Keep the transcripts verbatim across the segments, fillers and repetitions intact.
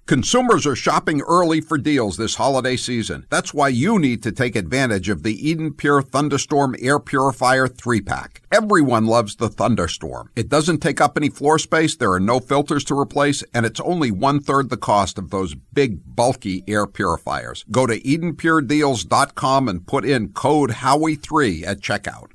Consumers are shopping early for deals this holiday season. That's why you need to take advantage of the Eden Pure Thunderstorm Air Purifier three pack. Everyone loves the Thunderstorm. It doesn't take up any floor space, there are no filters to replace, and it's only one-third the cost of those big, bulky air purifiers. Go to Eden Pure Deals dot com and put in code Howie three at checkout.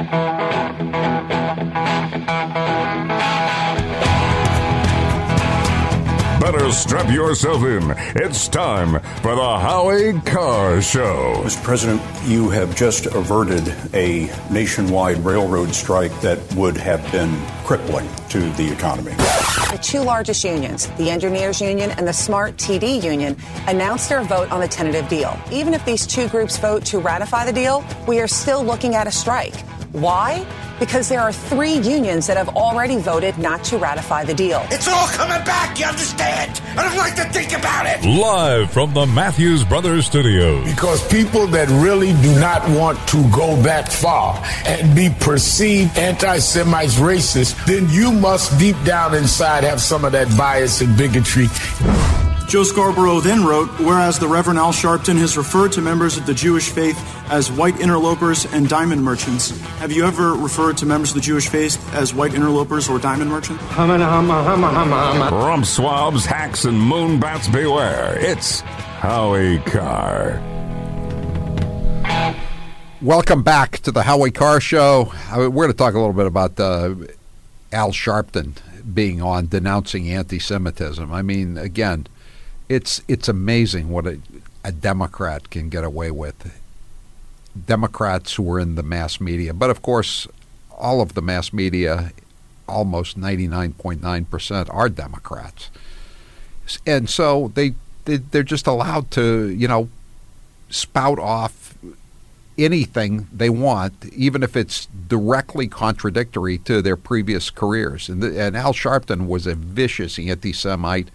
Better strap yourself in. It's time for the Howie Carr Show. Mister President, you have just averted a nationwide railroad strike that would have been crippling to the economy. The two largest unions, the Engineers Union and the Smart T D Union, announced their vote on the tentative deal. Even if these two groups vote to ratify the deal, we are still looking at a strike. Why? Because there are three unions that have already voted not to ratify the deal. It's all coming back, you understand? I don't like to think about it. Live from the Matthews Brothers Studios. Because people that really do not want to go that far and be perceived anti-Semites, racist, then you must deep down inside have some of that bias and bigotry. Joe Scarborough then wrote, whereas the Reverend Al Sharpton has referred to members of the Jewish faith as white interlopers and diamond merchants. Have you ever referred to members of the Jewish faith as white interlopers or diamond merchants? Rump swabs, hacks, and moonbats beware. It's Howie Carr. Welcome back to the Howie Carr Show. We're going to talk a little bit about uh, Al Sharpton being on denouncing anti-Semitism. I mean, again, It's it's amazing what a, a Democrat can get away with. Democrats who are in the mass media. But, of course, all of the mass media, almost ninety-nine point nine percent, are Democrats. And so they, they, they're just allowed to, you know, spout off anything they want, even if it's directly contradictory to their previous careers. And, the, and Al Sharpton was a vicious anti-Semite,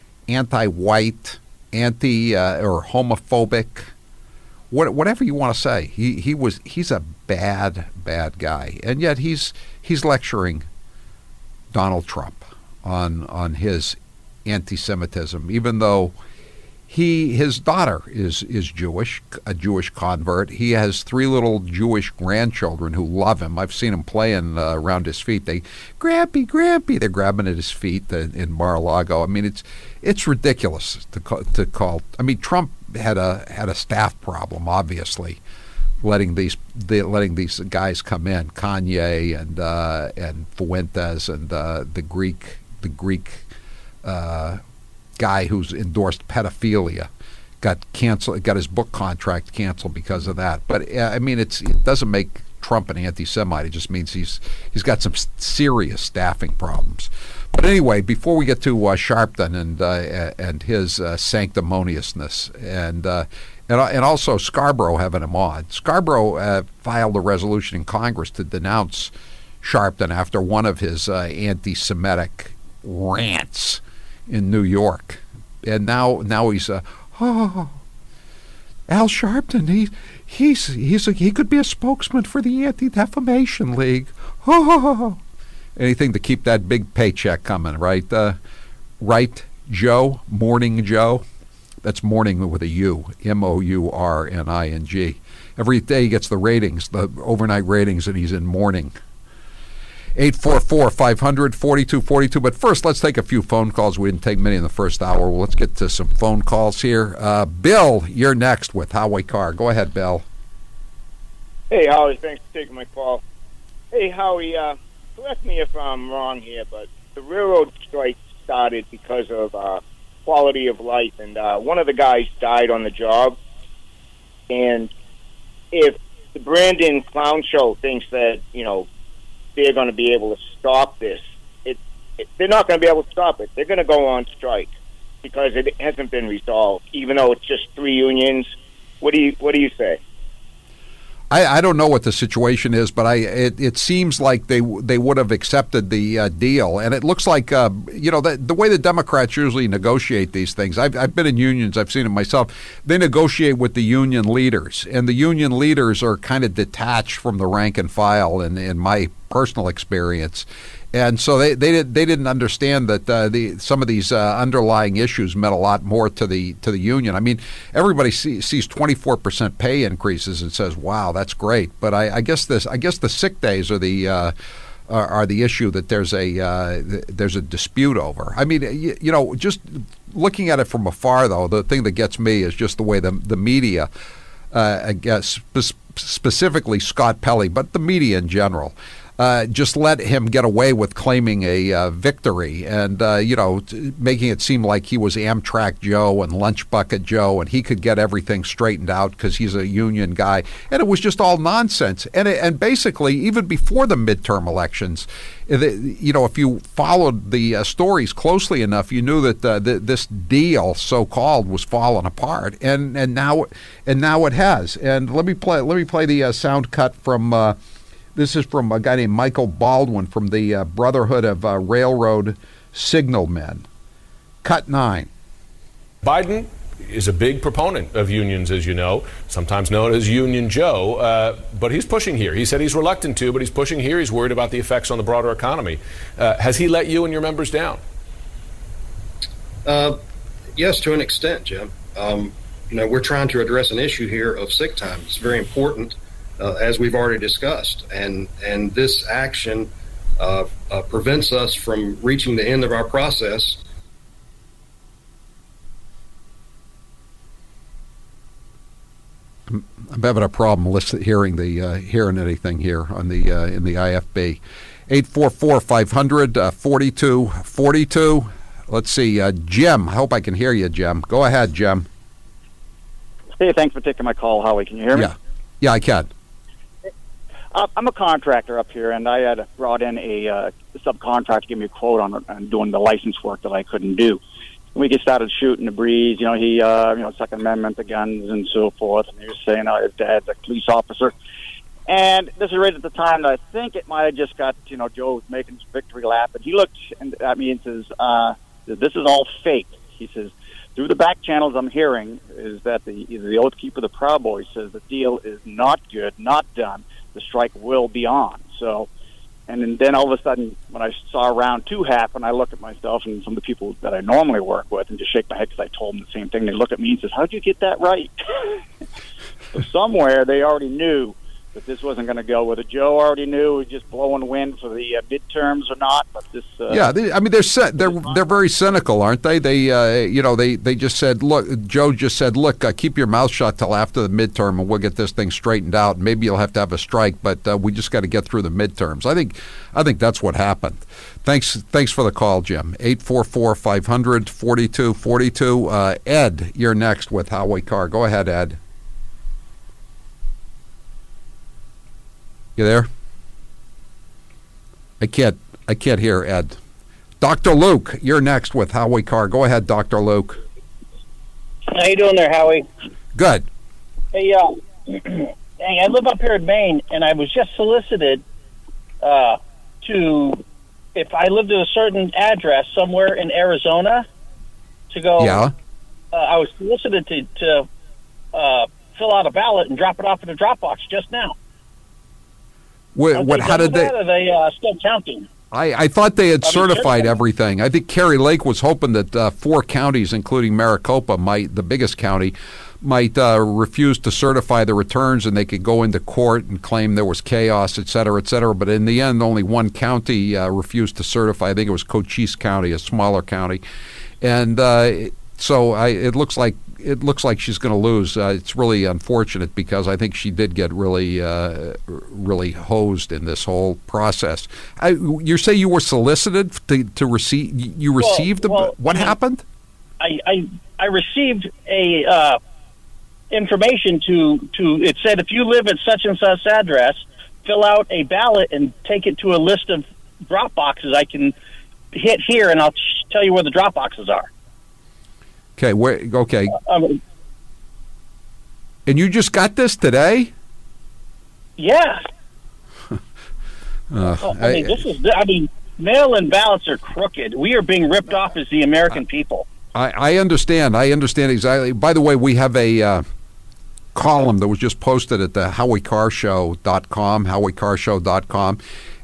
anti-white, anti uh, or homophobic, what, whatever you want to say. He he was he's a bad bad guy, and yet he's he's lecturing Donald Trump on on his anti-Semitism, even though he his daughter is is Jewish, a Jewish convert. He has three little Jewish grandchildren who love him. I've seen him playing uh, around his feet. They, Grampy, Grampy, they're grabbing at his feet in, in Mar-a-Lago. I mean, it's it's ridiculous to call, to call. I mean, Trump had a had a staff problem, obviously, letting these the, letting these guys come in, Kanye and uh, and Fuentes and uh, the Greek the Greek. Uh, guy who's endorsed pedophilia got canceled, got his book contract canceled because of that. But uh, I mean, it's it doesn't make Trump an anti-Semite. It just means he's he's got some serious staffing problems. But anyway, before we get to uh, Sharpton and uh, and his uh, sanctimoniousness and uh, and and also Scarborough having him on, Scarborough uh, filed a resolution in Congress to denounce Sharpton after one of his uh, anti-Semitic rants in New York, and now now he's uh, oh, Al Sharpton. He he's he's a, he could be a spokesman for the Anti-Defamation League. Oh, anything to keep that big paycheck coming, right? Uh, right, Joe, Morning Joe. That's morning with a U, M O U R N I N G. Every day he gets the ratings, the overnight ratings, and he's in mourning. eight four four, five hundred, forty-two forty-two. But first, let's take a few phone calls. We didn't take many in the first hour. Well, let's get to some phone calls here. Uh, Bill, you're next with Howie Carr. Go ahead, Bill. Hey, Howie. Thanks for taking my call. Hey, Howie, uh, correct me if I'm wrong here, but the railroad strike started because of uh, quality of life, and uh, one of the guys died on the job. And if the Brandon Clown Show thinks that, you know, they're going to be able to stop this, it, it, they're not going to be able to stop it. They're going to go on strike because it hasn't been resolved, even though it's just three unions. What do you What do you say? I, I don't know what the situation is, but I it, it seems like they they would have accepted the uh, deal, and it looks like uh, you know the, the way the Democrats usually negotiate these things. I've I've been in unions, I've seen it myself. They negotiate with the union leaders, and the union leaders are kind of detached from the rank and file. In in my personal experience, And so they, they did they didn't understand that uh, the some of these uh, underlying issues meant a lot more to the to the union. I mean, everybody see, sees twenty-four percent pay increases and says, "Wow, that's great." But I, I guess this I guess the sick days are the uh, are, are the issue that there's a uh, there's a dispute over. I mean, you, you know, just looking at it from afar, though, the thing that gets me is just the way the the media, uh, I guess spe- specifically Scott Pelley, but the media in general. Uh, just let him get away with claiming a uh, victory and, uh, you know, t- making it seem like he was Amtrak Joe and Lunch Bucket Joe and he could get everything straightened out because he's a union guy. And it was just all nonsense. And it, and basically, even before the midterm elections, the, you know, if you followed the uh, stories closely enough, you knew that uh, th- this deal, so-called, was falling apart. And and now and now it has. And let me play let me play the uh, sound cut from. Uh, This is from a guy named Michael Baldwin from the uh, Brotherhood of uh, Railroad Signalmen. Cut nine. Biden is a big proponent of unions, as you know, sometimes known as Union Joe, uh, but he's pushing here. He said he's reluctant to, but he's pushing here. He's worried about the effects on the broader economy. Uh, has he let you and your members down? Uh, yes, to an extent, Jim. Um, you know, we're trying to address an issue here of sick time. It's very important. Uh, as we've already discussed, and and this action uh, uh, prevents us from reaching the end of our process. I'm having a problem listening, hearing the uh, hearing anything here on the uh, in the I F B. eight four four, five hundred, forty-two forty-two. Let's see, uh, Jim. I hope I can hear you, Jim. Go ahead, Jim. Hey, thanks for taking my call, Howie. Can you hear me? Yeah, yeah, I can. Uh, I'm a contractor up here, and I had brought in a uh, subcontractor to give me a quote on, on doing the license work that I couldn't do. And we get started shooting the breeze. You know, he, uh, you know, Second Amendment, the guns, and so forth. And he was saying, "Oh, his dad's a police officer." And this is right at the time that I think it might have just got, you know, Joe was making his victory lap, and he looked at me and says, uh, "This is all fake." He says, "Through the back channels, I'm hearing is that the the Oath Keeper, the Proud Boy, says the deal is not good, not done. The strike will be on." So, and then, then all of a sudden, when I saw round two happen, I looked at myself and some of the people that I normally work with and just shake my head because I told them the same thing. They look at me and says, "How'd you get that right?" So somewhere they already knew that this wasn't going to go. Whether Joe already knew it was just blowing wind for the uh, midterms or not, but this. Uh, yeah, they, I mean they're se- they're they're very cynical, aren't they? They uh, you know they, they just said, look, Joe just said, look, uh, keep your mouth shut till after the midterm, and we'll get this thing straightened out. Maybe you'll have to have a strike, but uh, we just got to get through the midterms. I think I think that's what happened. Thanks thanks for the call, Jim. eight four four, five hundred, forty-two forty-two. Uh, Ed, you're next with Howie Carr. Go ahead, Ed. You there? I can't. I can't hear Ed. Doctor Luke, you're next with Howie Carr. Go ahead, Doctor Luke. How you doing there, Howie? Good. Hey, uh, hey, I live up here in Maine, and I was just solicited uh, to, if I lived at a certain address somewhere in Arizona, to go. Yeah. Uh, I was solicited to to uh, fill out a ballot and drop it off in a Dropbox just now. What, what, how did they? Are they uh, still counting? I, I thought they had I mean, certified sure. everything. I think Kerry Lake was hoping that uh, four counties, including Maricopa, might the biggest county, might uh, refuse to certify the returns, and they could go into court and claim there was chaos, et cetera, et cetera. But in the end, only one county uh, refused to certify. I think it was Cochise County, a smaller county, and uh, so I, it looks like it looks like she's going to lose. Uh, it's really unfortunate because I think she did get really, uh, really hosed in this whole process. I, you say you were solicited to, to receive. You received well, well, a, what happened? I, I I received a uh, information to to. It said if you live at such and such address, fill out a ballot and take it to a list of drop boxes. I can hit here and I'll tell you where the drop boxes are. Okay, where? Okay. Um, and you just got this today? Yeah. uh, oh, I mean, I, this is. I mean, mail-in ballots are crooked. We are being ripped off as the American people. I, I understand. I understand exactly. By the way, we have a uh, column that was just posted at the Howie Carr Show dot com, Howie Carr Show dot com.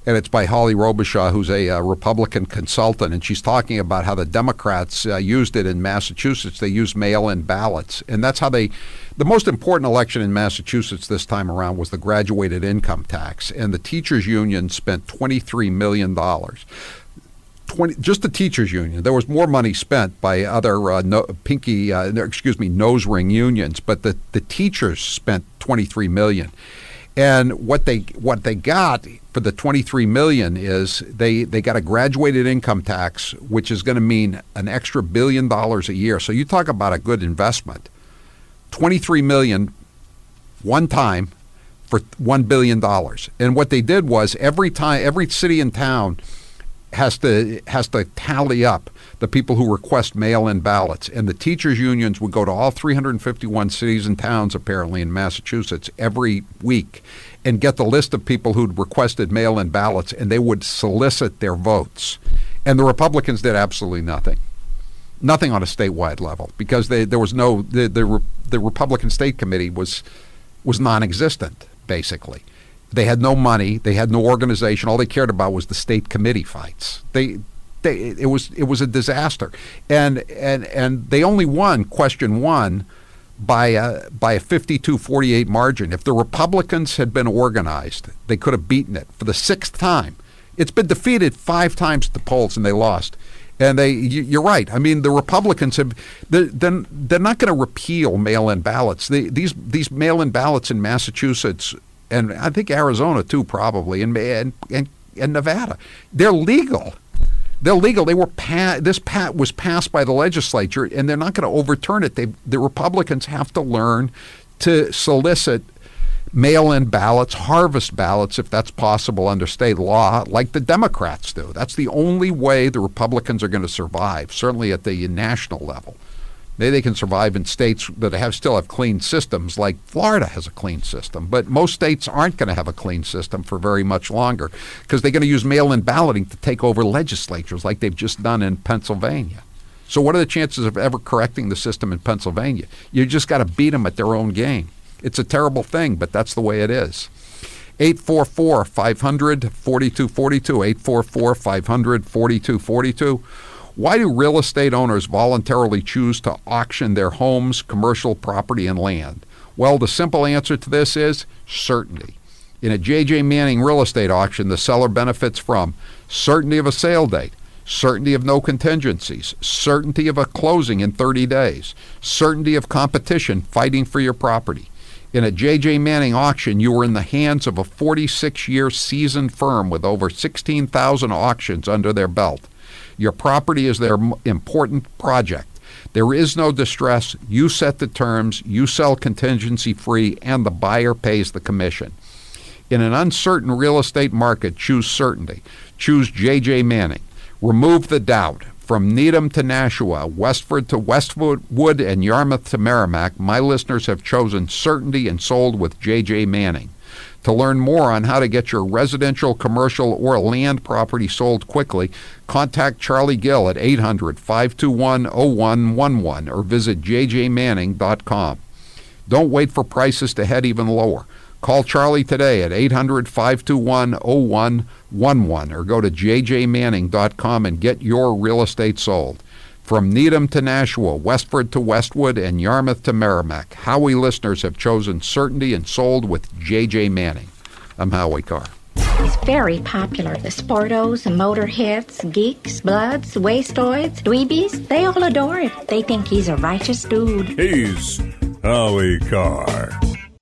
and it's by Holly Robichaud, who's a uh, Republican consultant, and she's talking about how the Democrats uh, used it in Massachusetts. They used mail-in ballots, and that's how they. The most important election in Massachusetts this time around was the graduated income tax, and the teachers' union spent twenty-three million dollars. twenty, just the teachers' union. There was more money spent by other uh, no, pinky, uh, excuse me, nose ring unions, but the, the teachers spent twenty-three million dollars. And what they what they got for the twenty-three million dollars is they, they got a graduated income tax, which is going to mean an extra billion dollars a year. So you talk about a good investment. twenty-three million dollars one time for one billion dollars. And what they did was every time, every city and town has to has to tally up the people who request mail-in ballots, and the teachers' unions would go to all three hundred fifty-one cities and towns apparently in Massachusetts every week and get the list of people who'd requested mail-in ballots, and they would solicit their votes. And the Republicans did absolutely nothing, nothing on a statewide level, because they, there was no the the, the Republican State Committee was was non-existent basically. They had no money. They had no organization. All they cared about was the state committee fights. They, they, it was it was a disaster, and and and they only won question one by a by a fifty-two forty-eight margin. If the Republicans had been organized, they could have beaten it for the sixth time. It's been defeated five times at the polls, and they lost. And they, you're right. I mean, the Republicans have. They're, they're not going to repeal mail-in ballots. They, these these mail-in ballots in Massachusetts, and I think Arizona too, probably, and and and, and Nevada, they're legal. They're legal. They were pa- this pat was passed by the legislature, and they're not going to overturn it. They, the Republicans have to learn to solicit mail-in ballots, harvest ballots, if that's possible under state law, like the Democrats do. That's the only way the Republicans are going to survive, certainly at the national level. Maybe they can survive in states that have still have clean systems, like Florida has a clean system. But most states aren't going to have a clean system for very much longer because they're going to use mail-in balloting to take over legislatures like they've just done in Pennsylvania. So what are the chances of ever correcting the system in Pennsylvania? You just got to beat them at their own game. It's a terrible thing, but that's the way it is. eight four four, five hundred, forty-two forty-two, eight four four, five hundred, forty-two forty-two. Why do real estate owners voluntarily choose to auction their homes, commercial property, and land? Well, the simple answer to this is certainty. In a J J Manning real estate auction, the seller benefits from certainty of a sale date, certainty of no contingencies, certainty of a closing in thirty days, certainty of competition fighting for your property. In a J J Manning auction, you are in the hands of a forty-six year seasoned firm with over sixteen thousand auctions under their belt. Your property is their important project. There is no distress. You set the terms. You sell contingency free, and the buyer pays the commission. In an uncertain real estate market, choose certainty. Choose J J Manning. Remove the doubt. From Needham to Nashua, Westford to Westwood, and Yarmouth to Merrimack, my listeners have chosen certainty and sold with J J Manning. To learn more on how to get your residential, commercial, or land property sold quickly, contact Charlie Gill at eight hundred, five two one, oh one one one or visit j j manning dot com. Don't wait for prices to head even lower. Call Charlie today at eight hundred, five two one, oh one one one or go to j j manning dot com and get your real estate sold. From Needham to Nashua, Westford to Westwood, and Yarmouth to Merrimack, Howie listeners have chosen certainty and sold with J J Manning. I'm Howie Carr. He's very popular. The sportos, motorheads, geeks, bloods, wastoids, dweebies, they all adore him. They think he's a righteous dude. He's Howie Carr.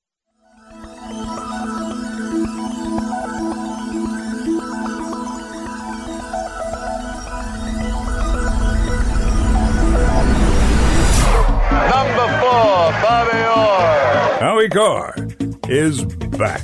Number four, Bobby Orr. Howie Carr is back.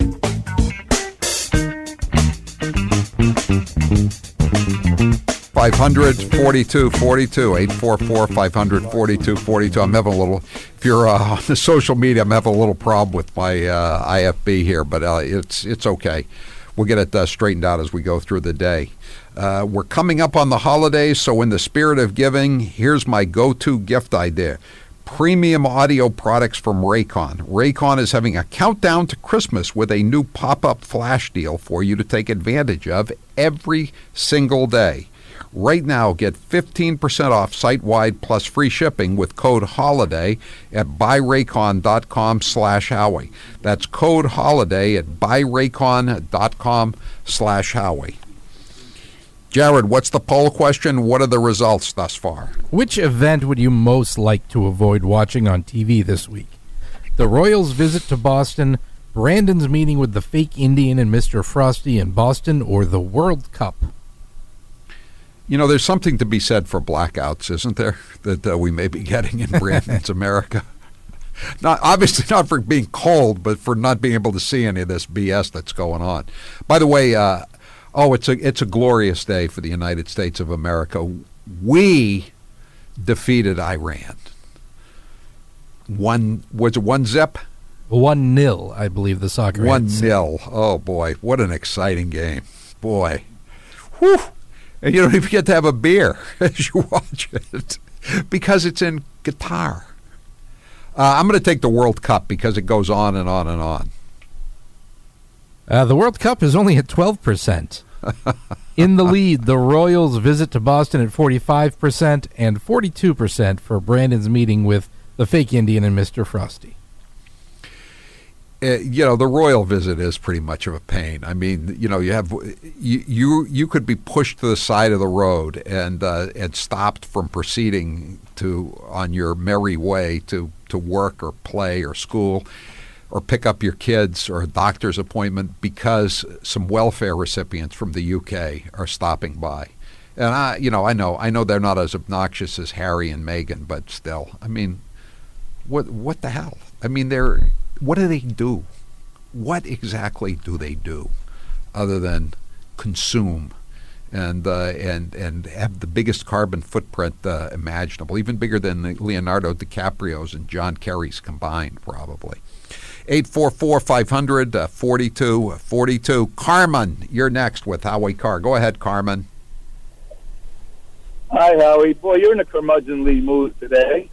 five hundred, forty-two forty-two, eight four four, five hundred, forty-two forty-two. I'm having a little, if you're uh, on the social media, I'm having a little problem with my uh, I F B here, but uh, it's it's okay. We'll get it uh, straightened out as we go through the day. Uh, we're coming up on the holidays, so in the spirit of giving, here's my go-to gift idea. premium audio products from Raycon. Raycon is having a countdown to Christmas with a new pop-up flash deal for you to take advantage of every single day. Right now, get fifteen percent off site-wide plus free shipping with code HOLIDAY at buyraycon.com slash Howie. That's code HOLIDAY at buyraycon.com slash Howie. Jared, what's the poll question? What are the results thus far? Which event would you most like to avoid watching on T V this week? The Royals' visit to Boston, Brandon's meeting with the fake Indian and Mister Frosty in Boston, or the World Cup? You know, there's something to be said for blackouts, isn't there, that uh, we may be getting in Brandon's America? Not obviously not for being cold, but for not being able to see any of this B S that's going on. By the way, uh, oh, it's a it's a glorious day for the United States of America. We defeated Iran. One was it one zip? One nil, I believe the soccer. One nil. Oh boy, what an exciting game, boy. Whew. And you don't even get to have a beer as you watch it because it's in Qatar. Uh, I'm going to take the World Cup because it goes on and on and on. Uh, the World Cup is only at twelve percent. In the lead, the Royals' visit to Boston at forty-five percent and forty-two percent for Brandon's meeting with the fake Indian and Mister Frosty. Uh, you know, the royal visit is pretty much of a pain. I mean, you know, you have you you, you could be pushed to the side of the road and uh, and stopped from proceeding to on your merry way to, to work or play or school or pick up your kids or a doctor's appointment because some welfare recipients from the U K are stopping by. And I, you know, I know I know they're not as obnoxious as Harry and Meghan, but still, I mean, what what the hell? I mean, they're. What do they do? What exactly do they do other than consume and uh, and and have the biggest carbon footprint uh, imaginable, even bigger than Leonardo DiCaprio's and John Kerry's combined, probably. eight four four, five hundred, forty-two forty-two. Carmen, you're next with Howie Carr. Go ahead, Carmen. Hi, Howie. Boy, you're in a curmudgeonly mood today.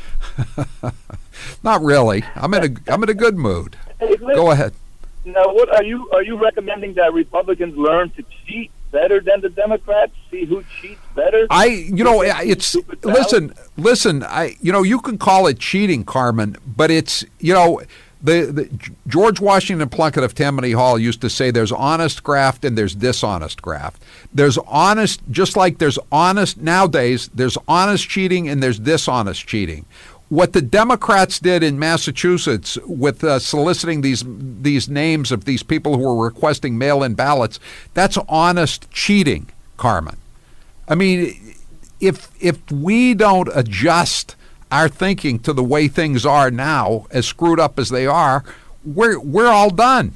Not really. I'm in a I'm in a good mood. Hey, listen, Go ahead. Now, what are you are you recommending that Republicans learn to cheat better than the Democrats? See who cheats better? I you know it's listen listen. I you know you can call it cheating, Carmen, but it's you know. The, the George Washington Plunkett of Tammany Hall used to say there's honest graft and there's dishonest graft. There's honest, just like there's honest nowadays, there's honest cheating and there's dishonest cheating. What the Democrats did in Massachusetts with uh, soliciting these these names of these people who were requesting mail-in ballots, that's honest cheating, Carmen. I mean, if if we don't adjust our thinking to the way things are now, as screwed up as they are, we're we're all done.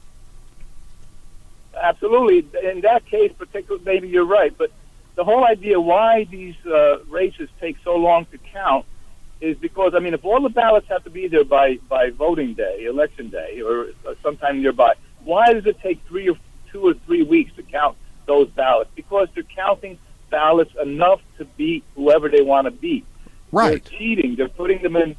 Absolutely. In that case, particularly, maybe you're right. But the whole idea why these uh, races take so long to count is because, I mean, if all the ballots have to be there by, by voting day, election day, or, or sometime nearby, why does it take three or two or three weeks to count those ballots? Because they're counting ballots enough to beat whoever they want to beat. Right. They're cheating. They're putting them in.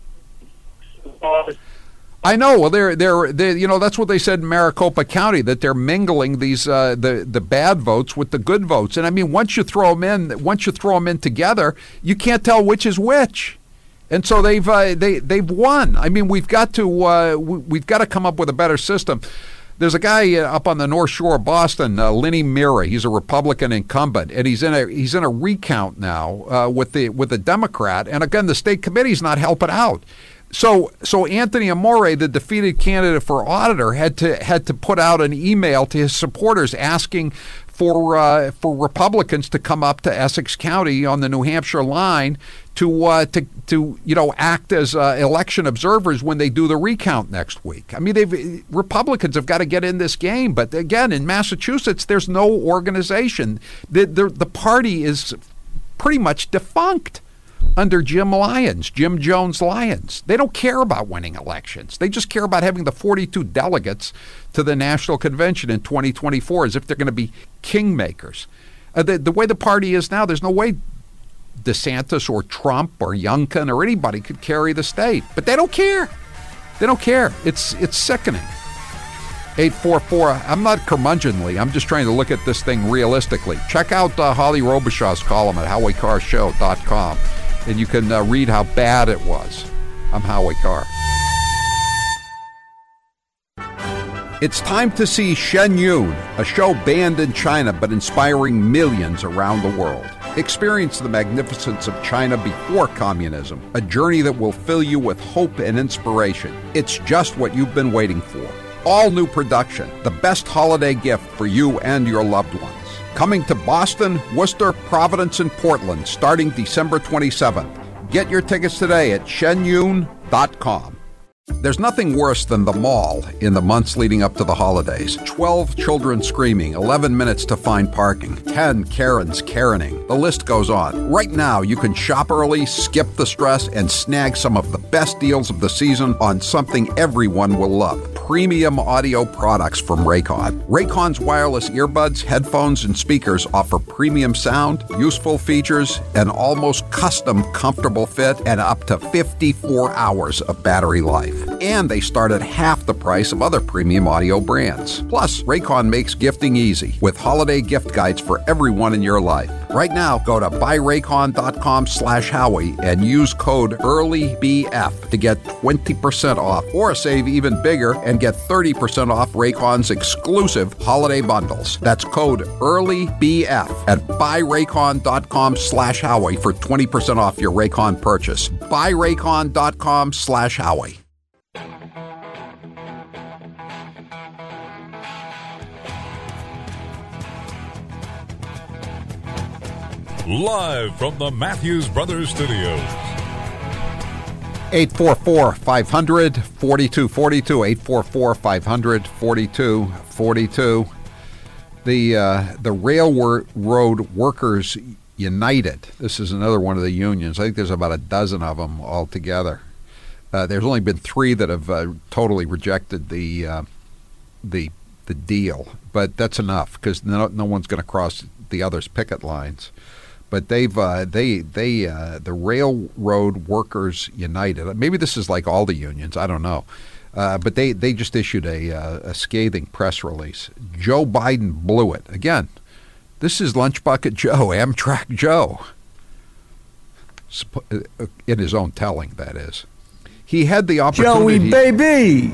I know. Well, they're they're they you know that's what they said in Maricopa County, that they're mingling these uh, the the bad votes with the good votes. And I mean, once you throw them in, once you throw them in together, you can't tell which is which. And so they've uh, they they've won. I mean, we've got to uh, we, we've got to come up with a better system. There's a guy uh, up on the North Shore of Boston, uh, Lenny Mira. He's a Republican incumbent, and he's in a he's in a recount now uh, with the with the Democrat. And again, the state committee's not helping out. So so Anthony Amore, the defeated candidate for auditor, had to had to put out an email to his supporters asking for uh, for Republicans to come up to Essex County on the New Hampshire line to uh, to to you know act as uh, election observers when they do the recount next week. I mean, they've Republicans have got to get in this game. But again, in Massachusetts, there's no organization. The the, the party is pretty much defunct under Jim Lyons, Jim Jones Lyons. They don't care about winning elections. They just care about having the forty-two delegates to the National Convention in twenty twenty-four as if they're going to be kingmakers. Uh, the, the way the party is now, there's no way DeSantis or Trump or Youngkin or anybody could carry the state. But they don't care. They don't care. It's it's sickening. eight four four, I'm not curmudgeonly. I'm just trying to look at this thing realistically. Check out uh, Holly Robichaux's column at howie carr show dot com, and you can uh, read how bad it was. I'm Howie Carr. It's time to see Shen Yun, a show banned in China but inspiring millions around the world. Experience the magnificence of China before communism, a journey that will fill you with hope and inspiration. It's just what you've been waiting for. All new production, the best holiday gift for you and your loved ones. Coming to Boston, Worcester, Providence, and Portland starting December twenty-seventh. Get your tickets today at shen yun dot com. There's nothing worse than the mall in the months leading up to the holidays. twelve children screaming, eleven minutes to find parking, ten Karens Karening. The list goes on. Right now, you can shop early, skip the stress, and snag some of the best deals of the season on something everyone will love. Premium audio products from Raycon. Raycon's wireless earbuds, headphones, and speakers offer premium sound, useful features, an almost custom comfortable fit, and up to fifty-four hours of battery life. And they start at half the price of other premium audio brands. Plus, Raycon makes gifting easy with holiday gift guides for everyone in your life. Right now, go to buy raycon dot com slash Howie and use code early B F to get twenty percent off, or save even bigger and get thirty percent off Raycon's exclusive holiday bundles. That's code early B F at buy raycon dot com slash Howie for twenty percent off your Raycon purchase. buy raycon dot com slash Howie. Live from the Matthews Brothers Studios. eight four four, five hundred, forty-two forty-two, eight four four, five hundred, forty-two forty-two. The, uh, the Railroad Workers United, this is another one of the unions. I think there's about a dozen of them altogether. Uh, there's only been three that have uh, totally rejected the, uh, the, the deal, but that's enough because no, no one's going to cross the other's picket lines. But they've uh, they they uh, the Railroad Workers United. Maybe this is like all the unions. I don't know. Uh, but they, they just issued a, uh, a scathing press release. Joe Biden blew it again. This is Lunch Bucket Joe, Amtrak Joe. In his own telling, that is. He had the opportunity. Joey, baby.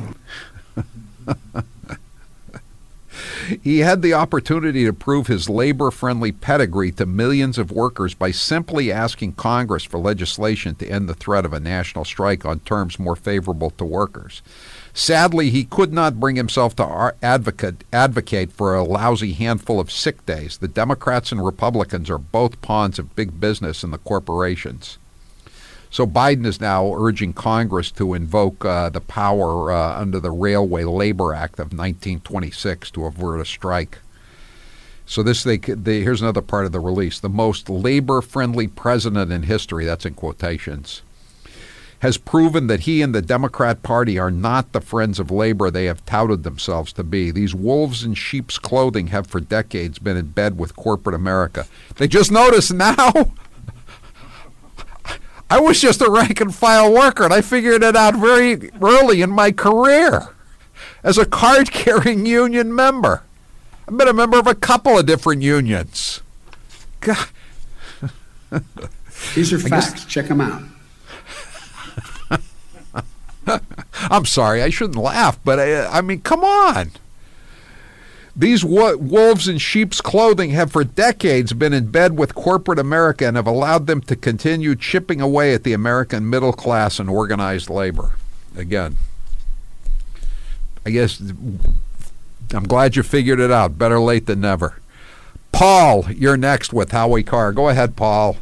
He had the opportunity to prove his labor-friendly pedigree to millions of workers by simply asking Congress for legislation to end the threat of a national strike on terms more favorable to workers. Sadly, he could not bring himself to advocate, advocate for a lousy handful of sick days. The Democrats and Republicans are both pawns of big business and the corporations. So Biden is now urging Congress to invoke uh, the power uh, under the Railway Labor Act of nineteen twenty-six to avert a strike. So this, they, they here's another part of the release. The most labor-friendly president in history, that's in quotations, has proven that he and the Democrat Party are not the friends of labor they have touted themselves to be. These wolves in sheep's clothing have for decades been in bed with corporate America. They just noticed now. I was just a rank-and-file worker, and I figured it out very early in my career as a card-carrying union member. I've been a member of a couple of different unions. God. These are I facts. guess... Check them out. I'm sorry, I shouldn't laugh, but I, I mean, come on. These wo- wolves in sheep's clothing have for decades been in bed with corporate America and have allowed them to continue chipping away at the American middle class and organized labor. Again, I guess I'm glad you figured it out. Better late than never. Paul, you're next with Howie Carr. Go ahead, Paul.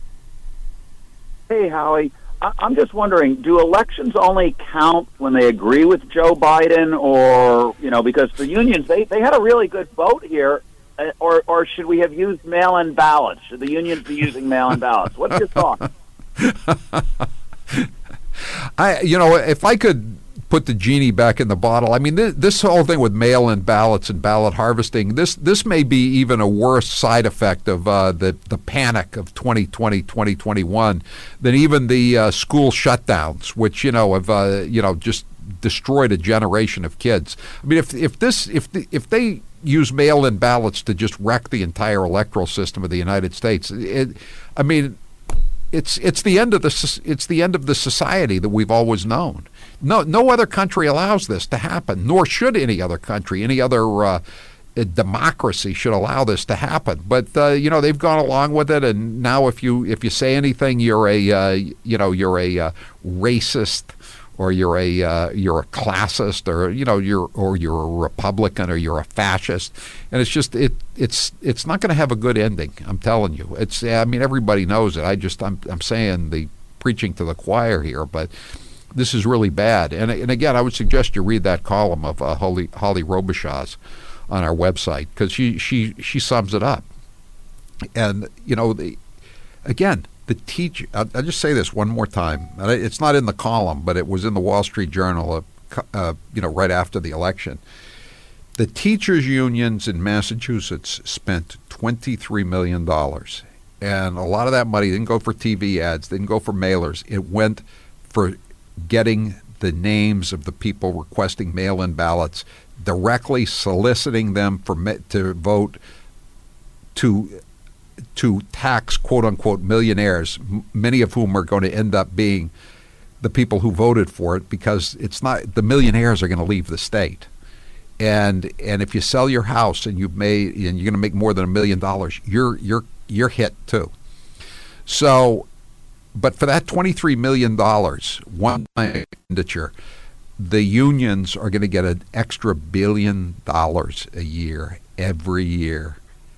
Hey, Howie. I'm just wondering, do elections only count when they agree with Joe Biden, or, you know, because the unions, they, they had a really good vote here, uh, or or should we have used mail-in ballots? Should the unions be using mail-in ballots? What's your thought? I, you know, if I could put the genie back in the bottle. I mean, this, this whole thing with mail-in ballots and ballot harvesting, this this may be even a worse side effect of uh, the, the panic of twenty twenty, twenty twenty-one than even the uh, school shutdowns, which, you know, have, uh, you know, just destroyed a generation of kids. I mean, if if this if the, if they use mail-in ballots to just wreck the entire electoral system of the United States, it, I mean, it's it's the end of the it's the end of the society that we've always known. No no other country allows this to happen, nor should any other country, any other uh, democracy should allow this to happen. But uh, you know, they've gone along with it, and now if you if you say anything, you're a uh, you know you're a uh, racist, or you're a uh, you're a classist, or you know you're or you're a Republican, or you're a fascist, and it's just it it's it's not going to have a good ending. I'm telling you. It's I mean everybody knows it. I just I'm I'm saying the preaching to the choir here, but this is really bad. And and again, I would suggest you read that column of uh, Holly Holly Robichaud's on our website, because she she she sums it up. And you know the again. The teach. I'll, I'll just say this one more time. It's not in the column, but it was in the Wall Street Journal. Uh, uh, you know, right after the election, the teachers' unions in Massachusetts spent twenty-three million dollars, and a lot of that money didn't go for T V ads, didn't go for mailers. It went for getting the names of the people requesting mail-in ballots, directly soliciting them for to vote to. to tax quote-unquote millionaires, m- many of whom are going to end up being the people who voted for it, because it's not the millionaires are going to leave the state. And and if you sell your house and you've made and you're going to make more than a million dollars, you're you're you're hit too. So, but for that twenty-three million dollars one expenditure, the unions are going to get an extra billion dollars a year every year.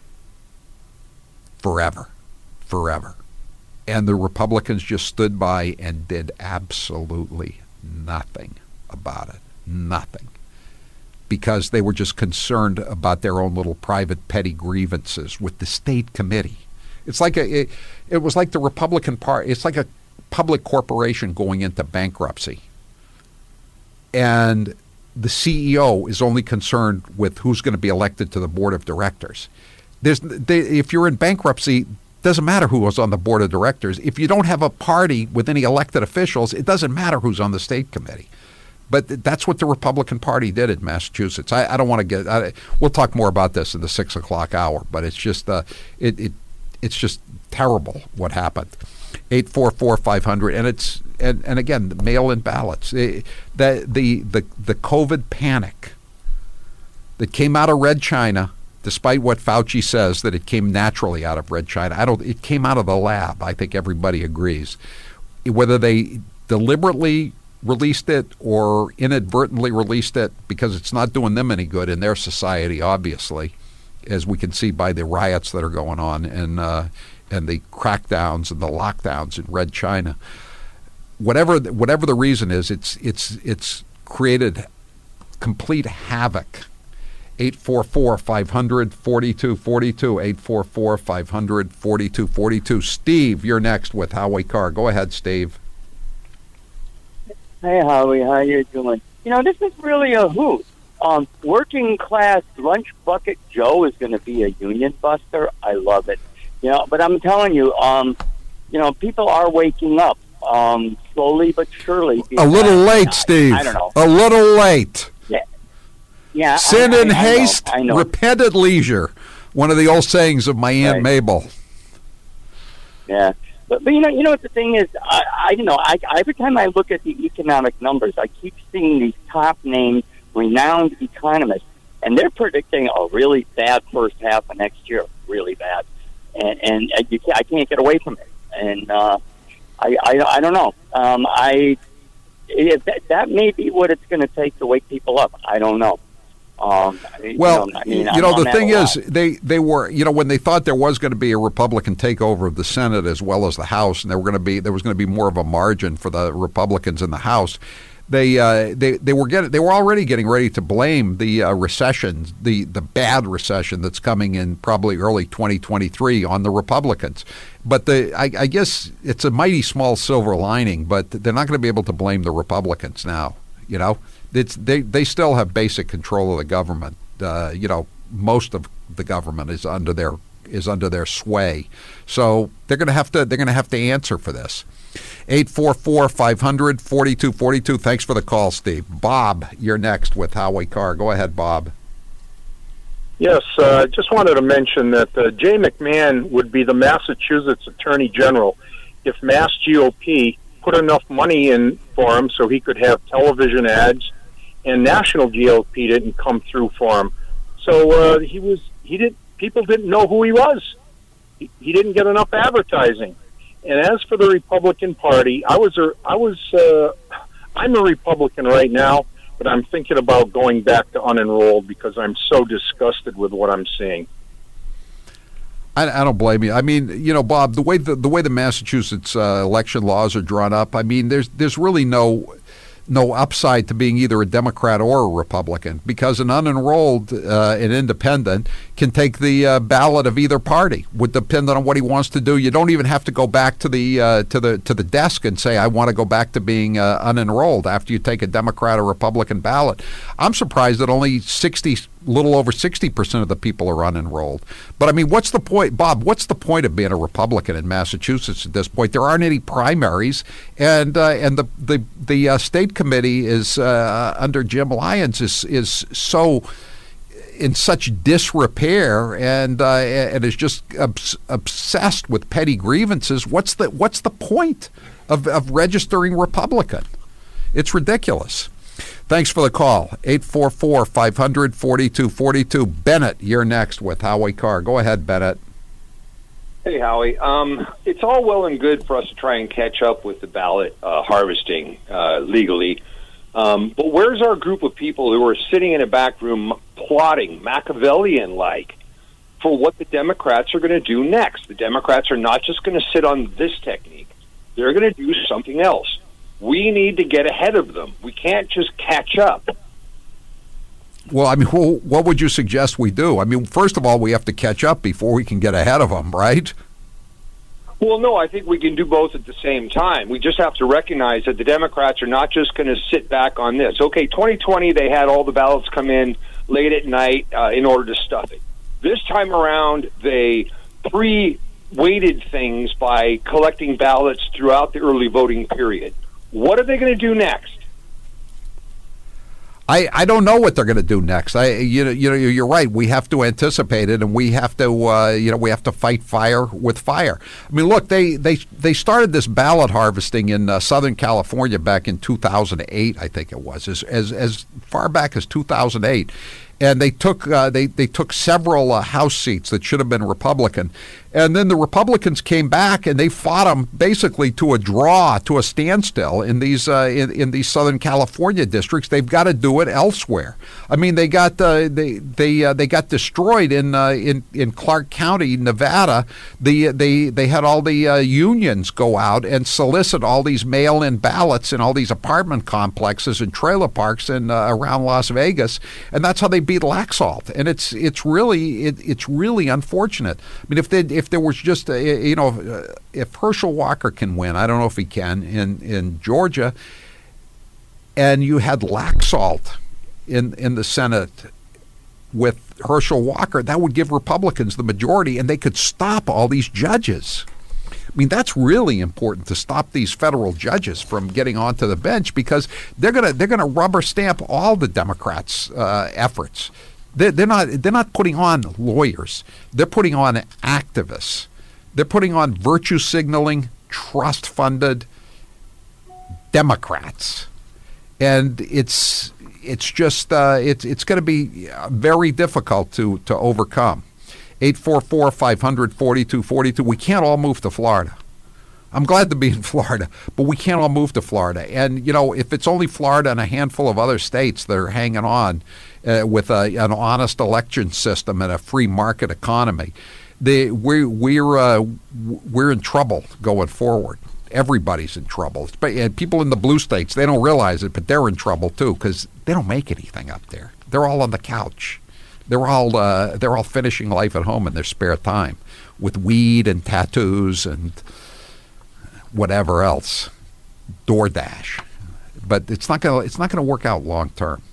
Forever, forever. And the Republicans just stood by and did absolutely nothing about it. Nothing. Because they were just concerned about their own little private petty grievances with the state committee. It's like a, it, it was like the Republican Party, it's like a public corporation going into bankruptcy. And the C E O is only concerned with who's going to be elected to the board of directors. There's, they, if you're in bankruptcy, doesn't matter who was on the board of directors. If you don't have a party with any elected officials, it doesn't matter who's on the state committee. But that's what the Republican Party did in Massachusetts. I, I don't want to get. I, we'll talk more about this in the six o'clock hour. But it's just, uh, it, it, it's just terrible what happened. Eight four four five hundred, and it's and, and again the mail-in ballots. It, the the the the COVID panic that came out of Red China. Despite what Fauci says that it came naturally out of Red China, I don't. It came out of the lab. I think everybody agrees. Whether they deliberately released it or inadvertently released it, because it's not doing them any good in their society, obviously, as we can see by the riots that are going on and uh, and the crackdowns and the lockdowns in Red China. Whatever whatever the reason is, it's it's it's created complete havoc. eight four four, five hundred, forty-two forty-two, eight four four, five hundred, forty-two forty-two. Steve, you're next with Howie Carr. Go ahead, Steve. Hey, Howie, how you doing? You know, this is really a hoot. Um, working class lunch bucket Joe is going to be a union buster. I love it. You know, but I'm telling you, um, you know, people are waking up um, slowly but surely. A little late, I, Steve. I don't know. A little late. Yeah. Yeah, Sin I, in I, I haste, know, I know. repent at leisure. One of the old sayings of my Aunt Right. Mabel. Yeah, but but you know you know what the thing is, I, I you know I, every time I look at the economic numbers, I keep seeing these top named, renowned economists, and they're predicting a really bad first half of next year, really bad, and and you can't, I can't get away from it, and uh, I, I I don't know, um, I it, that, that may be what it's going to take to wake people up. I don't know. Um, Well, you know, I mean, you know I'm the thing a is, lot. they, they were, you know, when they thought there was going to be a Republican takeover of the Senate as well as the House, and there were going to be there was going to be more of a margin for the Republicans in the House, they uh, they they were getting they were already getting ready to blame the uh, recession, the the bad recession that's coming in probably early twenty twenty-three on the Republicans. But the I, I guess it's a mighty small silver lining, but they're not going to be able to blame the Republicans now. You know, it's they they still have basic control of the government. Uh, you know, most of the government is under their is under their sway, so they're going to have to they're going to have to answer for this. eight four four, five hundred, forty-two forty-two. Thanks for the call, Steve. Bob, you're next with Howie Carr. Go ahead, Bob. Yes, I uh, just wanted to mention that uh, Jay McMahon would be the Massachusetts Attorney General if Mass G O P put enough money in for him so he could have television ads, and National G O P didn't come through for him. So uh, he was he didn't people didn't know who he was. He, he didn't get enough advertising. And as for the Republican Party, I was a, I was uh, I'm a Republican right now, but I'm thinking about going back to unenrolled because I'm so disgusted with what I'm seeing. I, I don't blame you. I mean, you know, Bob, the way the, the way the Massachusetts uh, election laws are drawn up, I mean, there's there's really no no upside to being either a Democrat or a Republican, because an unenrolled, uh, an independent, can take the uh, ballot of either party. Would depend on what he wants to do. You don't even have to go back to the uh, to the to the desk and say, I want to go back to being uh, unenrolled after you take a Democrat or Republican ballot. I'm surprised that only sixty, little over sixty percent of the people are unenrolled. But I mean, what's the point, Bob? What's the point of being a Republican in Massachusetts at this point? There aren't any primaries, and uh, and the the the uh, state committee is uh, under Jim Lyons is is so in such disrepair and uh, and is just obs- obsessed with petty grievances. What's the what's the point of of registering Republican? It's ridiculous. Thanks for the call. eight four four, five hundred, forty-two forty-two. Bennett, you're next with Howie Carr. Go ahead, Bennett. Hey, Howie. Um, it's all well and good for us to try and catch up with the ballot uh, harvesting uh, legally. Um, but where's our group of people who are sitting in a back room plotting, Machiavellian-like, for what the Democrats are going to do next? The Democrats are not just going to sit on this technique. They're going to do something else. We need to get ahead of them. We can't just catch up. Well, I mean, what would you suggest we do? I mean, first of all, we have to catch up before we can get ahead of them, right? Well, no, I think we can do both at the same time. We just have to recognize that the Democrats are not just going to sit back on this. Okay, twenty twenty, they had all the ballots come in late at night uh, in order to stuff it. This time around, they pre-weighted things by collecting ballots throughout the early voting period. What are they going to do next? I, I don't know what they're going to do next. I you know you know you're right. We have to anticipate it, and we have to uh, you know we have to fight fire with fire. I mean, look, they they they started this ballot harvesting in uh, Southern California back in two thousand eight, I think it was, as as, as far back as two thousand eight. And they took uh, they they took several uh, House seats that should have been Republican, and then the Republicans came back and they fought them basically to a draw, to a standstill in these uh, in, in these Southern California districts. They've got to do it elsewhere. I mean, they got uh, they they uh, they got destroyed in uh, in in Clark County, Nevada. The they they had all the uh, unions go out and solicit all these mail-in ballots in all these apartment complexes and trailer parks in uh, around Las Vegas, and that's how they beat Laxalt. And it's it's really it, it's really unfortunate. I mean, if they if there was just a, you know if Herschel Walker can win, I don't know if he can in in Georgia, and you had Laxalt in in the Senate with Herschel Walker, that would give Republicans the majority, and they could stop all these judges. I mean, that's really important, to stop these federal judges from getting onto the bench, because they're gonna they're gonna rubber stamp all the Democrats' uh, efforts. They're, they're not they're not putting on lawyers. They're putting on activists. They're putting on virtue signaling, trust-funded Democrats, and it's it's just uh, it's it's going to be very difficult to to overcome. eight four four, five hundred, forty-two forty-two. We can't all move to Florida. I'm glad to be in Florida, but we can't all move to Florida. And, you know, if it's only Florida and a handful of other states that are hanging on uh, with a, an honest election system and a free market economy, they, we, we're, uh, we're in trouble going forward. Everybody's in trouble. And people in the blue states, they don't realize it, but they're in trouble too, because they don't make anything up there. They're all on the couch. They're all uh, they're all finishing life at home in their spare time with weed and tattoos and whatever else. DoorDash. but it's not going to it's not going to work out long term.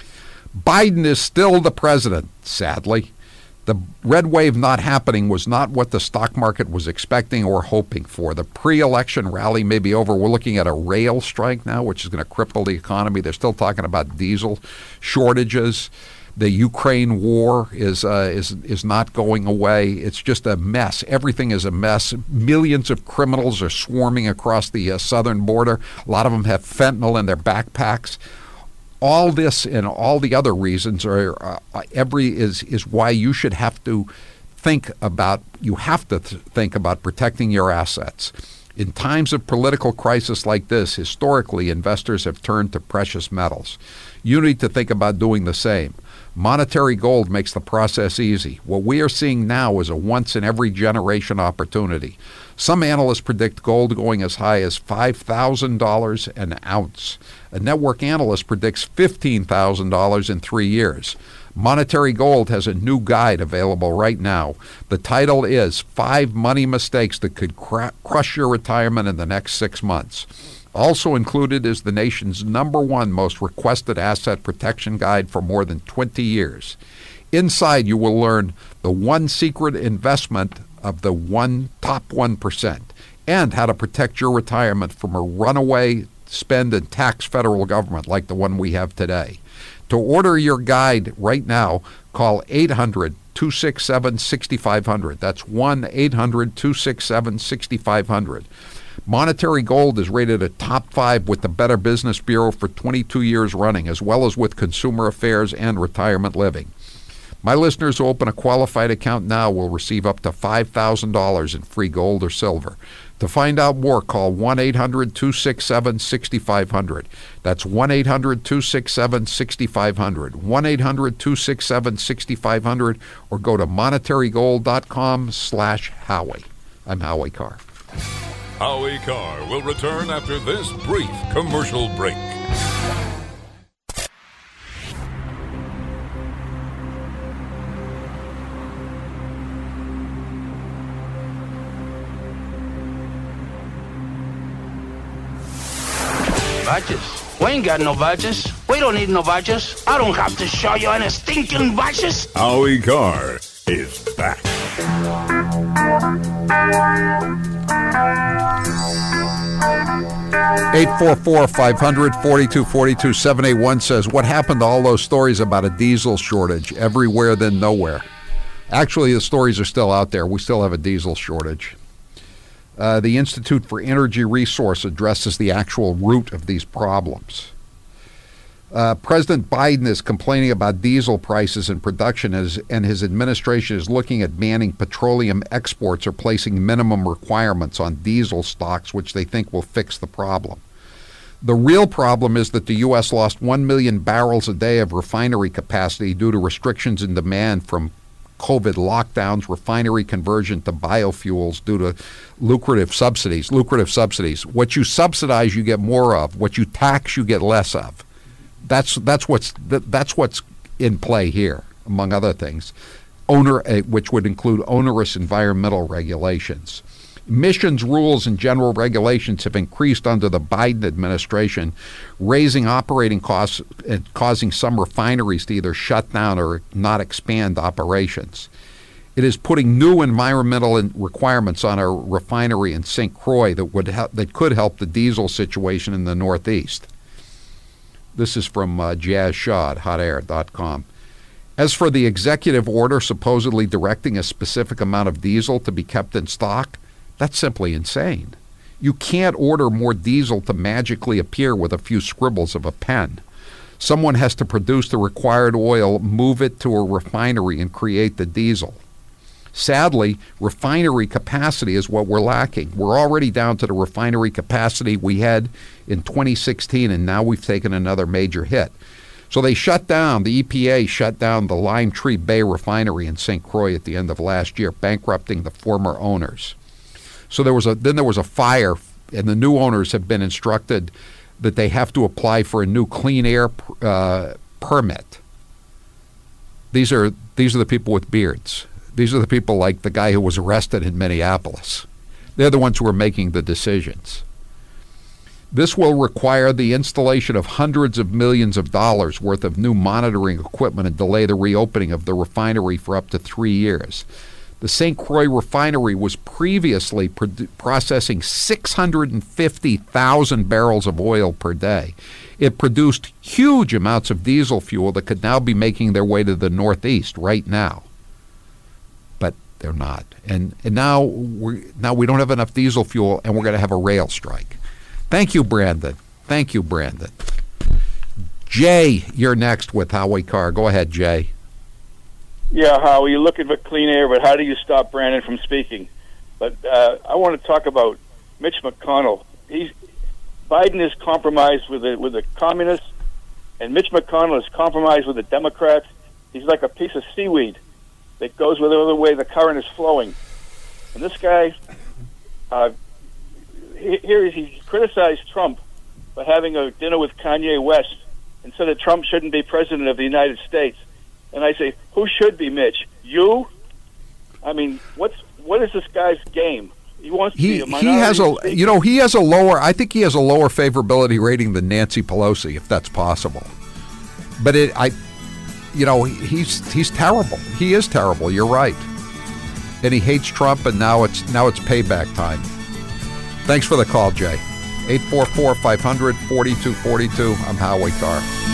Biden is still the president, sadly. The red wave not happening was not what the stock market was expecting or hoping for. The pre-election rally may be over. We're looking at a rail strike now, which is going to cripple the economy. They're still talking about diesel shortages. The Ukraine war is uh, is is not going away. It's just a mess. Everything is a mess. Millions of criminals are swarming across the uh, southern border. A lot of them have fentanyl in their backpacks. All this and all the other reasons are uh, every is is why you should have to think about you have to th- think about protecting your assets. In times of political crisis like this, historically, investors have turned to precious metals. You need to think about doing the same. Monetary gold makes the process easy. What we are seeing now is a once-in-every-generation opportunity. Some analysts predict gold going as high as five thousand dollars an ounce. A network analyst predicts fifteen thousand dollars in three years. Monetary Gold has a new guide available right now. The title is Five Money Mistakes That Could Cr- Crush Your Retirement in the Next Six Months. Also included is the nation's number one most requested asset protection guide for more than twenty years. Inside, you will learn the one secret investment of the one top one percent and how to protect your retirement from a runaway spend and tax federal government like the one we have today. To order your guide right now, call eight hundred, two six seven, six five zero zero. That's one eight hundred, two six seven, six five zero zero. Monetary Gold is rated a top five with the Better Business Bureau for twenty-two years running, as well as with Consumer Affairs and Retirement Living. My listeners who open a qualified account now will receive up to five thousand dollars in free gold or silver. To find out more, call one eight hundred, two six seven, six five zero zero. That's one eight hundred, two six seven, six five zero zero. one eight hundred, two six seven, six five zero zero or go to monetarygold.com slash Howie. I'm Howie Carr. Howie Carr will return after this brief commercial break. Badges? We ain't got no badges. We don't need no badges. I don't have to show you any stinking badges. Howie Carr is back. eight four four, five hundred, forty-two forty-two, seven eight one says, what happened to all those stories about a diesel shortage? Everywhere, then nowhere. Actually, the stories are still out there. We still have a diesel shortage. Uh, the Institute for Energy Resource addresses the actual root of these problems. Uh, President Biden is complaining about diesel prices and production, as, and his administration is looking at banning petroleum exports or placing minimum requirements on diesel stocks, which they think will fix the problem. The real problem is that the U S lost one million barrels a day of refinery capacity due to restrictions in demand from COVID lockdowns, refinery conversion to biofuels due to lucrative subsidies. Lucrative subsidies. What you subsidize, you get more of. What you tax, you get less of. That's that's what's that's what's in play here, among other things. Owner, uh, which would include onerous environmental regulations. Emissions rules and general regulations have increased under the Biden administration, raising operating costs and causing some refineries to either shut down or not expand operations. It is putting new environmental requirements on our refinery in Saint Croix that would help, that could help the diesel situation in the Northeast. This is from uh, Jazz Shaw at hot air dot com. As for the executive order supposedly directing a specific amount of diesel to be kept in stock, that's simply insane. You can't order more diesel to magically appear with a few scribbles of a pen. Someone has to produce the required oil, move it to a refinery, and create the diesel. Sadly, refinery capacity is what we're lacking. We're already down to the refinery capacity we had in twenty sixteen, and now we've taken another major hit. So they shut down, the E P A shut down the Lime Tree Bay refinery in Saint Croix at the end of last year, bankrupting the former owners. So there was a then there was a fire, and the new owners have been instructed that they have to apply for a new clean air uh, permit. These are these are the people with beards. These are the people like the guy who was arrested in Minneapolis. They're the ones who are making the decisions. This will require the installation of hundreds of millions of dollars worth of new monitoring equipment and delay the reopening of the refinery for up to three years. The Saint Croix refinery was previously pro- processing six hundred fifty thousand barrels of oil per day. It produced huge amounts of diesel fuel that could now be making their way to the Northeast right now. But they're not. And, and now, we now we don't have enough diesel fuel, and we're going to have a rail strike. Thank you, Brandon. Thank you, Brandon. Jay, you're next with Howie Carr. Go ahead, Jay. Yeah, Howie, you're looking for clean air, but how do you stop Brandon from speaking? But uh, I want to talk about Mitch McConnell. He's Biden is compromised with the with the communists, and Mitch McConnell is compromised with the Democrats. He's like a piece of seaweed that goes whatever way the current is flowing. And this guy, uh, here he criticized Trump for having a dinner with Kanye West and said that Trump shouldn't be president of the United States. And I say, who should be Mitch? You? I mean, what's what is this guy's game? He wants to he, be a minority. He has a, speaker. you know, he has a lower. I think he has a lower favorability rating than Nancy Pelosi, if that's possible. But it, I, you know, he's he's terrible. He is terrible. You're right. And he hates Trump, and now it's now it's payback time. Thanks for the call, Jay. eight four four, five hundred, forty-two forty-two. I'm Howie Carr.